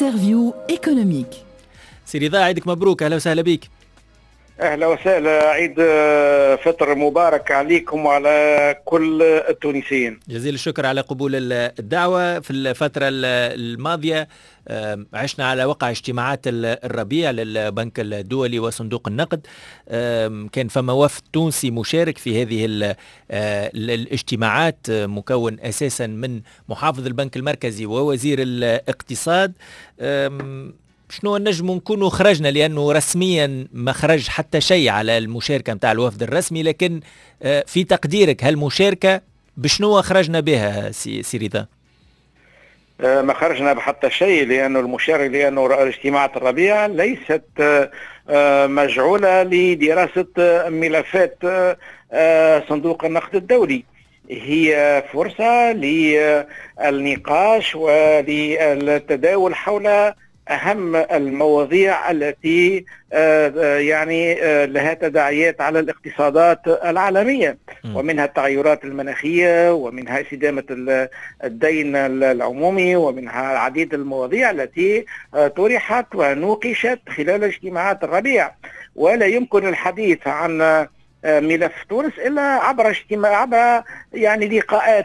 انترفيو ايكونوميك. سي رضا عيدك مبروك، اهلا وسهلا بك. اهلا وسهلا، عيد فطر مبارك عليكم وعلى كل التونسيين. جزيل الشكر على قبول الدعوة. في الفترة الماضية عشنا على وقع اجتماعات الربيع للبنك الدولي وصندوق النقد. كان فما وفد تونسي مشارك في هذه الاجتماعات، مكون أساسا من محافظ البنك المركزي ووزير الاقتصاد. شنو نجم نكونوا خرجنا، لأنه رسميا ما خرج حتى شيء على المشاركة متاع الوفد الرسمي، لكن في تقديرك هالمشاركة بشنو خرجنا بها سي رضا؟ ما خرجنا بحتى شيء، لأنه لأنه اجتماعات الربيع ليست مجعولة لدراسة ملفات صندوق النقد الدولي، هي فرصة للنقاش وللتداول حول أهم المواضيع التي يعني لها تداعيات على الاقتصادات العالمية، ومنها التغيرات المناخية، ومنها استدامة الدين العمومي، ومنها العديد المواضيع التي طرحت ونوقشت خلال اجتماعات الربيع. ولا يمكن الحديث عن ملف تونس إلا عبر يعني لقاءات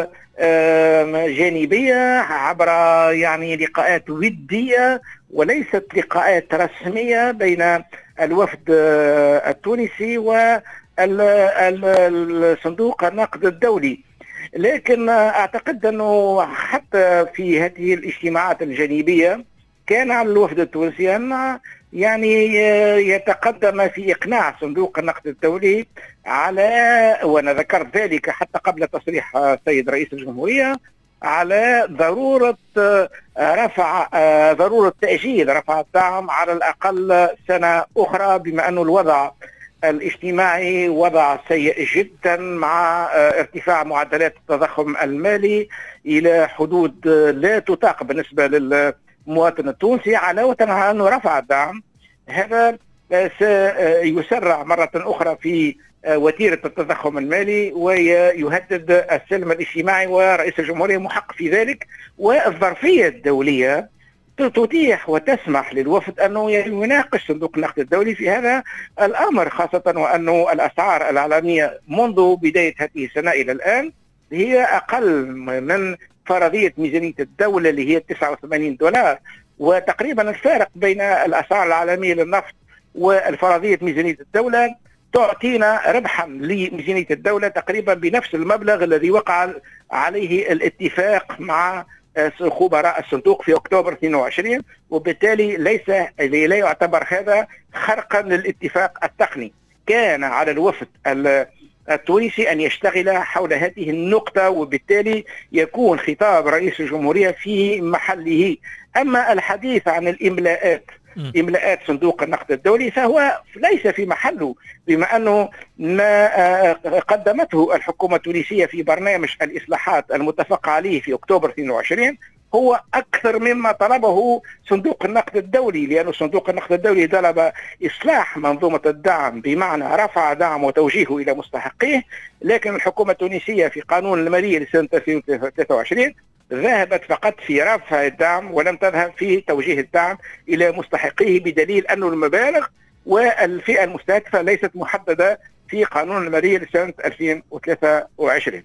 جانبية، عبر يعني لقاءات ودية، وليست لقاءات رسمية بين الوفد التونسي والصندوق النقد الدولي. لكن أعتقد أنه حتى في هذه الاجتماعات الجانبية كان على الوفد التونسي أن يعني يتقدم في إقناع صندوق النقد الدولي على، وأنا ذكرت ذلك حتى قبل تصريح السيد رئيس الجمهورية، على ضرورة تأجيل رفع الدعم على الأقل سنة أخرى، بما أن الوضع الاجتماعي وضع سيء جدا مع ارتفاع معدلات التضخم المالي إلى حدود لا تطاق بالنسبة للمواطن التونسي. علاوة على أنه رفع الدعم هذا سيسرع مرة أخرى في وتيرة التضخم المالي ويهدد السلم الاجتماعي، ورئيس الجمهورية محق في ذلك. والظرفية الدولية تتيح وتسمح للوفد أنه يناقش صندوق النقد الدولي في هذا الأمر، خاصة وأنه الأسعار العالمية منذ بداية هذه السنة إلى الآن هي أقل من فرضية ميزانية الدولة اللي هي $89، وتقريبا الفارق بين الأسعار العالمية للنفط والفرضية ميزانية الدولة تعطينا ربحا لميزانية الدولة تقريبا بنفس المبلغ الذي وقع عليه الاتفاق مع خبراء الصندوق في أكتوبر 22، وبالتالي لا يعتبر هذا خرقا للاتفاق التقني. كان على الوفد التونسي أن يشتغل حول هذه النقطة، وبالتالي يكون خطاب رئيس الجمهورية في محله. أما الحديث عن إملاءات صندوق النقد الدولي فهو ليس في محله، بما أنه ما قدمته الحكومة التونسية في برنامج الإصلاحات المتفق عليه في أكتوبر 22 هو أكثر مما طلبه صندوق النقد الدولي، لأن صندوق النقد الدولي طلب إصلاح منظومة الدعم بمعنى رفع دعم وتوجيهه إلى مستحقيه، لكن الحكومة التونسية في قانون المالية لسنة 2023 ذهبت فقط في رفع الدعم ولم تذهب في توجيه الدعم إلى مستحقيه، بدليل أن المبالغ والفئة المستهدفة ليست محددة في قانون المالية لسنة 2023.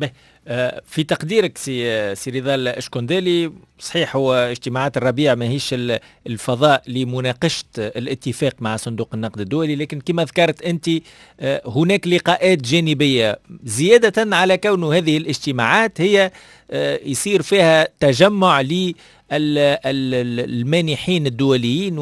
في تقديرك سي رضا الاشكندالي، صحيح هو اجتماعات الربيع ما هيش الفضاء لمناقشة الاتفاق مع صندوق النقد الدولي، لكن كما ذكرت أنت هناك لقاءات جانبية زيادة على كون هذه الاجتماعات هي يصير فيها تجمع للمانحين الدوليين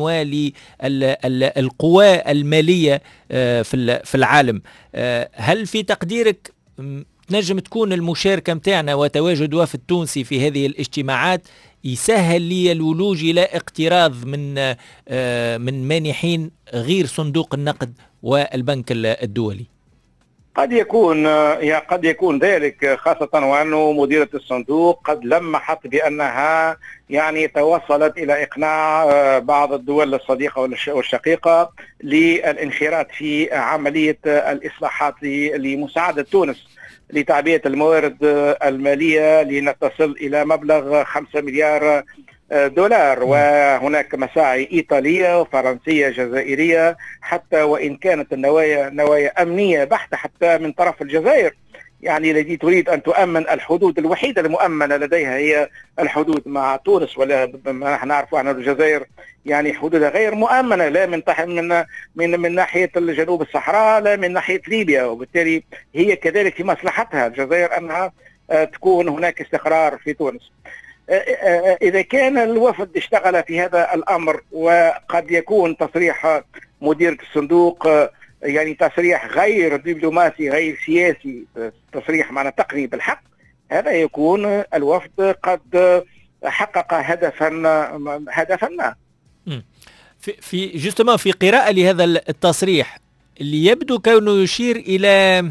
وللقوى المالية في العالم. هل في تقديرك نجم تكون المشاركة متاعنا وتواجد وفد تونسي في هذه الاجتماعات يسهل لي الولوج إلى اقتراض من مانحين غير صندوق النقد والبنك الدولي؟ قد يكون ذلك، خاصة وأنه مديرة الصندوق قد لمحت بأنها يعني توصلت إلى إقناع بعض الدول الصديقة والشقيقة للانخراط في عملية الإصلاحات لمساعدة تونس لتعبئة الموارد المالية لنتصل إلى مبلغ 5 مليار دولار. وهناك مساعي إيطالية وفرنسية جزائرية، حتى وإن كانت النوايا نوايا أمنية بحتة حتى من طرف الجزائر، يعني التي تريد أن تؤمن الحدود الوحيدة المؤمنة لديها هي الحدود مع تونس، ولا نحن نعرف أن الجزائر يعني حدودها غير مؤمنة، لا من ناحية الجنوب الصحراء، لا من ناحية ليبيا، وبالتالي هي كذلك في مصلحتها الجزائر أنها تكون هناك استقرار في تونس. إذا كان الوفد اشتغل في هذا الأمر، وقد يكون تصريح مديرة الصندوق يعني تصريح غير دبلوماسي غير سياسي، تصريح معنى تقني بالحق، هذا يكون الوفد قد حقق هدفا ما. في جوستومون في قراءة لهذا التصريح اللي يبدو كونه يشير إلى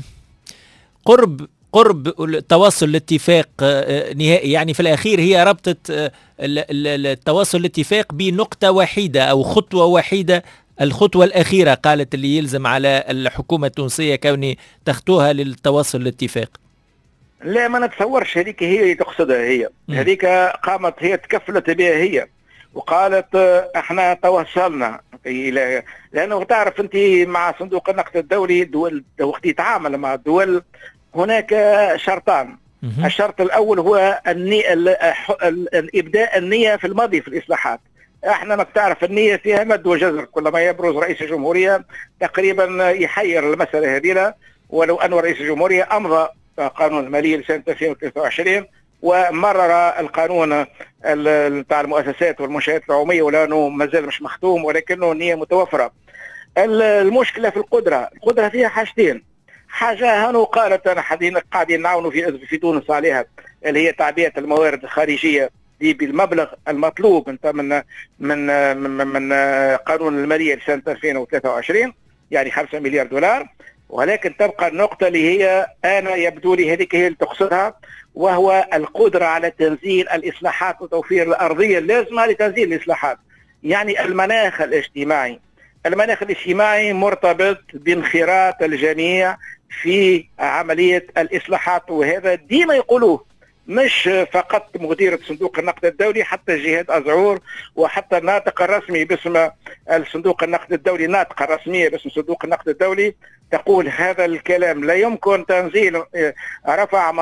قرب التوصل لاتفاق نهائي، يعني في الأخير هي ربطت التوصل لاتفاق بنقطة واحدة أو خطوة واحدة، الخطوة الأخيرة قالت اللي يلزم على الحكومة التونسية كوني تخطوها للتوصل لاتفاق. لا، ما نتصورش هذيك هي اللي تقصدها، هي هذيك قامت هي تكفلت بها هي وقالت احنا توصلنا الى، لانه تعرف انت مع صندوق النقد الدولي الدول وقت يتعامل مع الدول هناك شرطان. الشرط الاول هو ابداء النية في الماضي في الاصلاحات. احنا ما تعرف النية فيها مد وجزر، كلما يبرز رئيس الجمهورية تقريبا يحير المسألة هذه، ولو ان رئيس الجمهورية امضى قانون المالية لسنة 2023 ومرر القانون بتاع المؤسسات والمنشآت العمومية، ولانه مازال مش مختوم ولكنه النية متوفرة. المشكلة في القدرة فيها حاجتين. حاجة هانو قالت أنا قاعدين نعاونوا في تونس عليها، اللي هي تعبئة الموارد الخارجية دي بالمبلغ المطلوب انت من قانون المالية لسنة 2023، يعني 5 مليار دولار. ولكن تبقى النقطة اللي هي أنا يبدو لي هذيك هي اللي تقصدها، وهو القدرة على تنزيل الإصلاحات وتوفير الأرضية اللازمة لتنزيل الإصلاحات. يعني المناخ الاجتماعي مرتبط بانخراط الجميع في عملية الإصلاحات، وهذا ديما يقولوه مش فقط مديرة صندوق النقد الدولي، حتى جهاد أزعور وحتى الناطق الرسمي باسم الصندوق النقد الدولي، الناطقة الرسمية باسم صندوق النقد الدولي تقول هذا الكلام: لا يمكن تنزيل رفع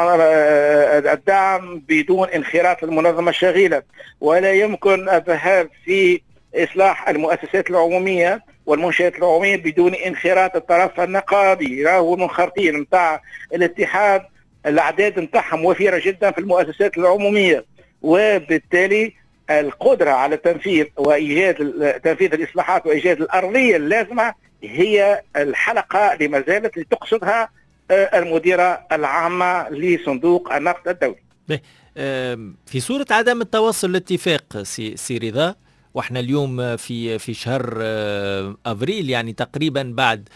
الدعم بدون انخراط المنظمة الشغيلة، ولا يمكن الذهاب في إصلاح المؤسسات العمومية والمنشآت العمومية بدون انخراط الطرف النقابي. راهو منخرطين نتاع الاتحاد الأعداد نتاعهم وفيرة جدا في المؤسسات العمومية، وبالتالي القدرة على تنفيذ تنفيذ الإصلاحات وإيجاد الأرضية اللازمة هي الحلقة اللي ما زالت لتقصدها المديرة العامة لصندوق النقد الدولي. في صورة عدم التوصل لاتفاق سي رضا، واحنا اليوم في شهر ابريل، يعني تقريبا بعد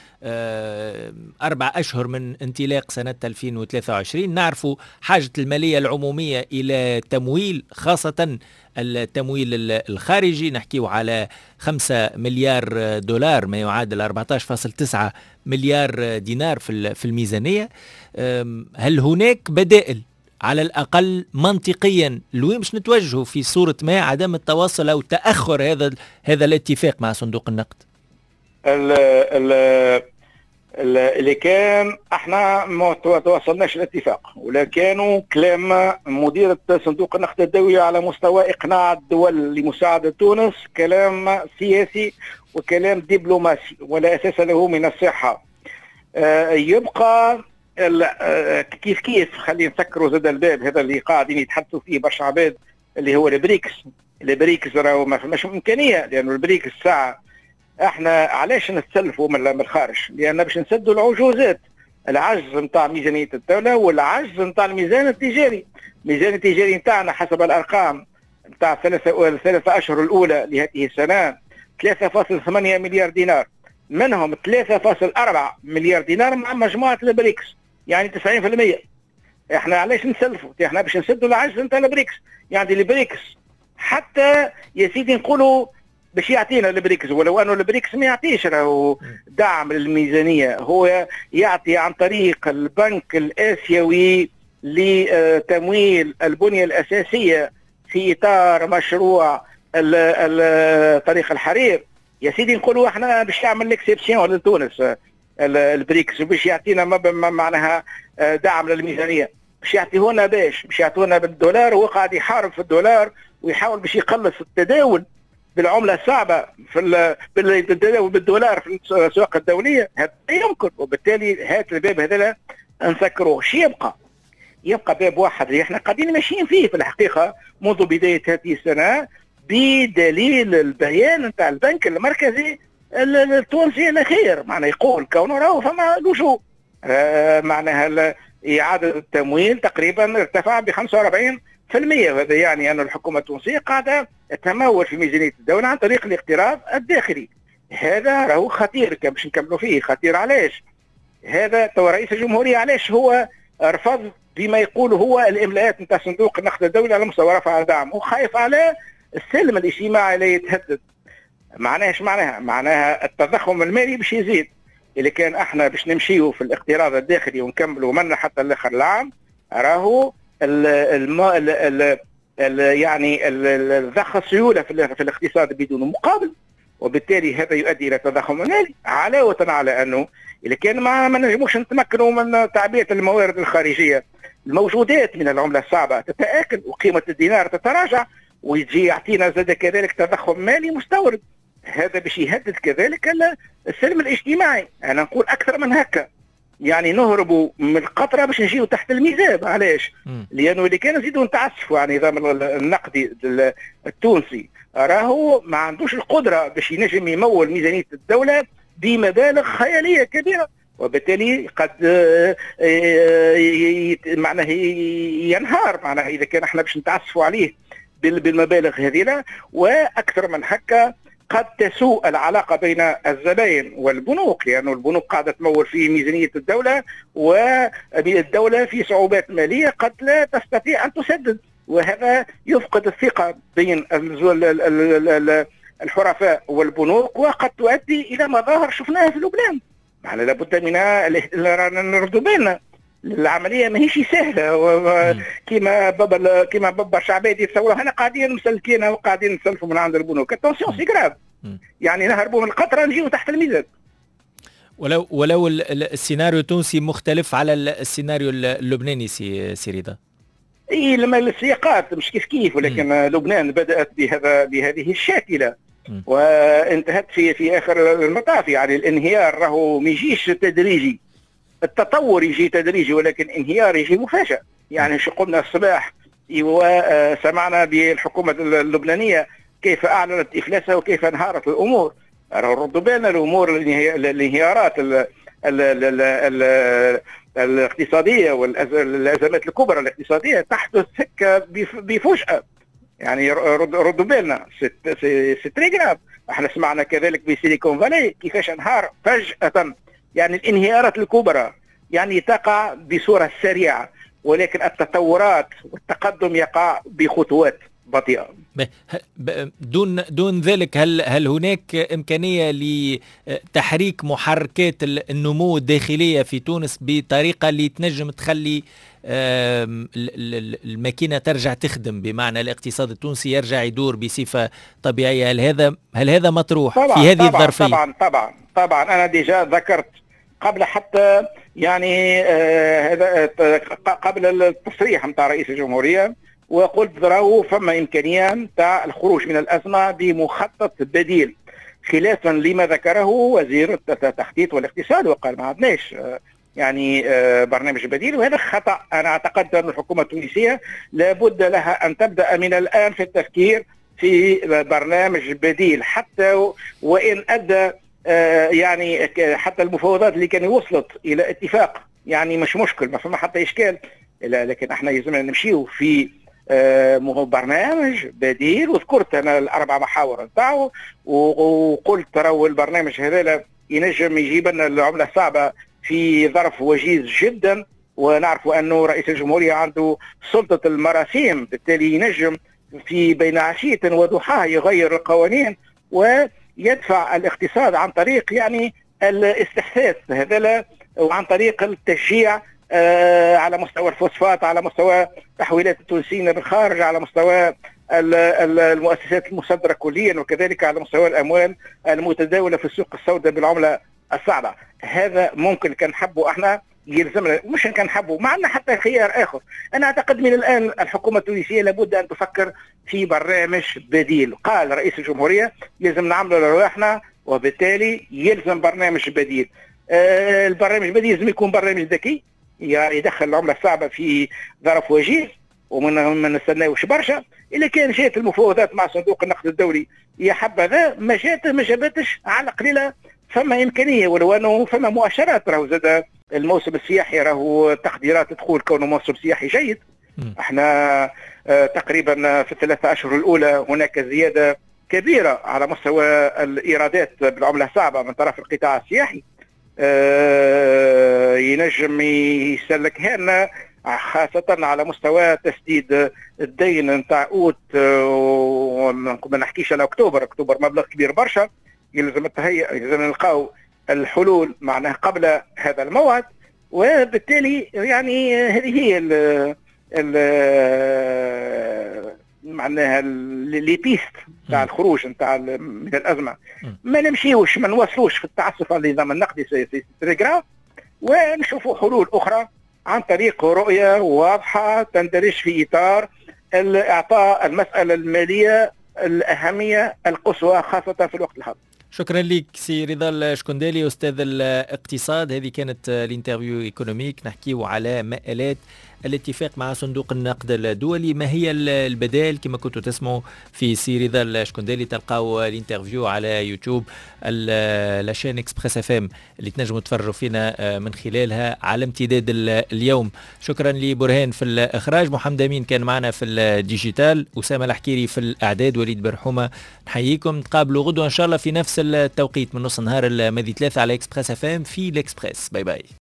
4 أشهر من انطلاق سنة 2023، نعرف حاجة المالية العمومية إلى تمويل، خاصة التمويل الخارجي، نحكيه على 5 مليار دولار ما يعادل 14.9 مليار دينار في الميزانية. هل هناك بدائل على الأقل منطقيا لوين مش نتوجهوا في صورة ما عدم التواصل أو تأخر هذا الاتفاق مع صندوق النقد؟ اللي كان احنا ما تواصلناش الاتفاق، ولا كانوا كلام مديرة صندوق النقد الدولي على مستوى إقناع الدول لمساعدة تونس كلام سياسي وكلام دبلوماسي ولا أساس له من الصحة. يبقى كيف خلينا نسكروا زاد الباب هذا اللي قاعدين يتحدثوا فيه برشا عباد، اللي هو البريكس راهو ما فماش امكانيه، لانه البريكس الساعه احنا علاش نستلفوا من الخارج؟ لان باش نسدوا العجوزات، العجز نتاع ميزانيه الدوله والعجز نتاع الميزان التجاري. الميزان التجاري نتاعنا حسب الارقام نتاع الثلاث اشهر الاولى لهذه السنه 3.8 مليار دينار، منهم 3.4 مليار دينار مع مجموعه البريكس، يعني 90%. احنا علاش نسلفوا؟ احنا باش نسدوا العجز نتاع البريكس. يعني البريكس حتى يا سيدي نقولوا باش يعطينا البريكس، ولو انه البريكس ما يعطيش راهو دعم للميزانيه، هو يعطي عن طريق البنك الاسيوي لتمويل البنيه الاساسيه في اطار مشروع طريق الحرير، يا سيدي نقولوا احنا باش يعمل الاكسبسيون لتونس البريكس وباش يعطينا معناها دعم للميزانيه، باش يعطيونا باش يعطونا بالدولار، وهو قاعد يحارب في الدولار ويحاول باش يقلص التداول بالعمله الصعبه بالتداول بالدولار في الاسواق الدوليه. هذا يمكن، وبالتالي هذا الباب هذا نسكروه. شي يبقى باب واحد اللي احنا قاعدين ماشيين فيه في الحقيقه منذ بدايه هذه السنه، بدليل البيان نتاع البنك المركزي التونسي الاخير، معناه يقول كونه راهو فما لجوء معناها اعاده التمويل تقريبا ارتفع ب 45%، وهذا يعني ان الحكومه التونسيه قاعده تتمول في ميزانيه الدوله عن طريق الاقتراض الداخلي. هذا راهو خطير باش نكملوا فيه. خطير علاش؟ هذا تو رئيس الجمهوريه علاش هو رفض بما يقول هو الاملاءات نتاع صندوق النقد الدولي على مستوى رفع الدعم، وخايف على السلم الاجتماعي لا يتهدد. معناها ايش معناها؟ معناها التضخم المالي باش يزيد. اللي كان احنا باش نمشيو في الاقتراض الداخلي ونكملوا منا حتى الاخر العام، راهو يعني ضخ السيوله في الاقتصاد بدون مقابل، وبالتالي هذا يؤدي الى تضخم مالي، علاوه على انه اذا كان ما نجموش نتمكنوا من تعبئه الموارد الخارجيه، الموجودات من العمله الصعبه تتاكل وقيمه الدينار تتراجع، ويجي يعطينا زاد كذلك تضخم مالي مستورد. هذا باش يهدد كذلك السلم الاجتماعي. انا نقول اكثر من هكا، يعني نهربوا من القطره باش نجيو تحت الميزاب. علاش؟ لانه اللي كان نزيدوا نتعسفوا على النظام النقدي التونسي راهو ما عندوش القدره باش ينجم يمول ميزانيه الدوله بمبالغ خياليه كبيره، وبالتالي قد معناه ينهار. معناه اذا كان احنا باش نتعسفوا عليه بالمبالغ هذه، واكثر من هكا قد تسوء العلاقه بين الزبائن والبنوك، لانه البنوك قاعده تمول في ميزانيه الدوله، والدوله في صعوبات ماليه قد لا تستطيع ان تسدد، وهذا يفقد الثقه بين الحرفاء والبنوك، وقد تؤدي الى مظاهر شفناها في لبنان. معناها لابد من نردوا بالنا، العمليه ماهيش سهله. كيما بابا شعبادي تصور احنا قاعدين مسلكين وقاعدين نسلفوا من عند البنوك. اتونسيون سي جراف، يعني نهربوا من القطره نجيو تحت الميزان. ولو السيناريو التونسي مختلف على السيناريو اللبناني سي رضا. اي لما السياقات مش كيف، ولكن لبنان بدات بهذه الشاكله وانتهت في اخر المطاف. يعني الانهيار راهو ما يجيش تدريجي، التطور يجي تدريجي، ولكن انهيار يجي مفاجئ. يعني شو قلنا الصباح وسمعنا بالحكومه اللبنانيه كيف اعلنت افلاسها وكيف انهارت الامور. ردوا بالنا الامور الانهيارات الاقتصاديه والازمات الكبرى الاقتصاديه تحدث هكا بفجأة. يعني ردوا بالنا سي تري جراف. احنا سمعنا كذلك بسيليكون فالي كيفاش انهار فجأة. يعني الانهيارات الكبرى يعني تقع بصورة سريعة، ولكن التطورات والتقدم يقع بخطوات بطيئة. دون ذلك هل هناك إمكانية لتحريك محركات النمو الداخلية في تونس بطريقة اللي تنجم تخلي الماكينة ترجع تخدم، بمعنى الاقتصاد التونسي يرجع يدور بصفة طبيعية؟ هل هذا مطروح طبعًا في هذه طبعًا الظرفية؟ طبعا أنا ديجا ذكرت قبل حتى يعني هذا قبل التصريح نتاع رئيس الجمهورية، وقلت راهو فما إمكانية نتاع الخروج من الأزمة بمخطط بديل، خلافا لما ذكره وزير التخطيط والاقتصاد، وقال ما عندناش يعني برنامج بديل، وهذا خطأ. أنا أعتقد أن الحكومة التونسية لابد لها أن تبدأ من الآن في التفكير في برنامج بديل، حتى وإن أدى يعني حتى المفاوضات اللي كانت وصلت إلى اتفاق يعني مش مشكل، ما فما حتى إشكال، لكن احنا يلزمنا نمشيو في برنامج بديل. وذكرت أنا الأربع محاور نتاعو، وقلت راهو البرنامج هذا ينجم يجيب لنا العملة الصعبة في ظرف وجيز جدا، ونعرف أنه رئيس الجمهورية عنده سلطة المراسيم، بالتالي ينجم في بين عشية وضحاها يغير القوانين ويدفع الاقتصاد عن طريق يعني الاستحداث هذا، وعن طريق التشجيع على مستوى الفوسفات، على مستوى تحويلات التونسيين بالخارج، على مستوى المؤسسات المصدرة كليا، وكذلك على مستوى الأموال المتداولة في السوق السوداء بالعملة الصعبة. هذا ممكن كان حبوا احنا يلزمنا، مش كان حبوا، ما عندنا حتى خيار آخر. أنا أعتقد من الآن الحكومة التونسية لابد أن تفكر في برنامج بديل. قال رئيس الجمهورية يلزم نعمله لرواحنا، وبالتالي يلزم برنامج بديل. البرنامج البديل لازم يكون برنامج ذكي، يدخل العملة الصعبة في ظرف وجيز، وما نستناوش برشا. إلا كان جات المفاوضات مع صندوق النقد الدولي يا حبذا، ما جابتش على قليلة، فما إمكانية، ولو أنه فما مؤشرات. راهو زاد الموسم السياحي، راهو تقديرات تقول كونه موسم سياحي جيد. احنا تقريبا في الثلاثة أشهر الأولى هناك زيادة كبيرة على مستوى الإيرادات بالعملة الصعبة من طرف القطاع السياحي. ينجم يسلك لنا خاصة على مستوى تسديد الدين نتاع اوت، وما نحكيش على اكتوبر مبلغ كبير برشا. يلزم نلقاو الحلول معناها قبل هذا الموعد، وبالتالي يعني هذه هي معناها لي بيست تاع الخروج نتاع من الازمه. ما نمشيوش، ما نوصلوش في التعسف على النظام النقدي سيتريغراف، ونشوفوا حلول اخرى عن طريق رؤيه واضحه تندرج في اطار اعطاء المساله الماليه الاهميه القصوى خاصه في الوقت الحاضر. شكرا لك سي رضا الشكندالي أستاذ الاقتصاد. هذه كانت الانترفيو ايكونوميك، نحكيو على مآلات الاتفاق مع صندوق النقد الدولي. ما هي البدائل؟ كما كنتوا تسمعوا في سي رضا الشكندالي، تلقاو الانترفيو على يوتيوب لاشين اكسبريس اف ام اللي تنجموا تفرجوا فينا من خلالها على امتداد اليوم. شكرا لبرهان في الاخراج، محمد امين كان معنا في الديجيتال، اسامه الحكيري في الاعداد، وليد برحومه. نحييكم، نتقابلوا غدوه ان شاء الله في نفس التوقيت من نص النهار الماضي 3 على اكسبريس اف ام في الاكسبريس. باي باي.